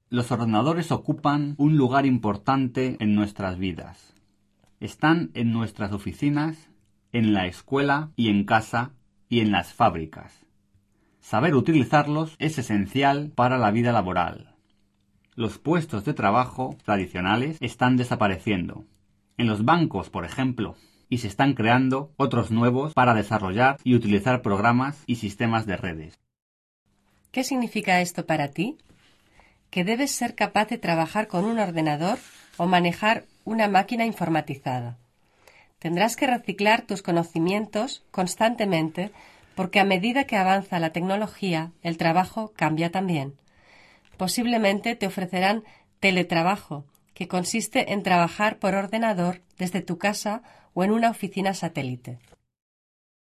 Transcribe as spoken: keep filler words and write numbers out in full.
Los ordenadores ocupan un lugar importante en nuestras vidas. Están en nuestras oficinas, en la escuela y en casa y en las fábricas. Saber utilizarlos es esencial para la vida laboral. Los puestos de trabajo tradicionales están desapareciendo. En los bancos, por ejemplo, y se están creando otros nuevos para desarrollar y utilizar programas y sistemas de redes. ¿Qué significa esto para ti? Que debes ser capaz de trabajar con un ordenador o manejar una máquina informatizada. Tendrás que reciclar tus conocimientos constantemente porque a medida que avanza la tecnología, el trabajo cambia también. Posiblemente te ofrecerán teletrabajo, que consiste en trabajar por ordenador desde tu casa o en una oficina satélite.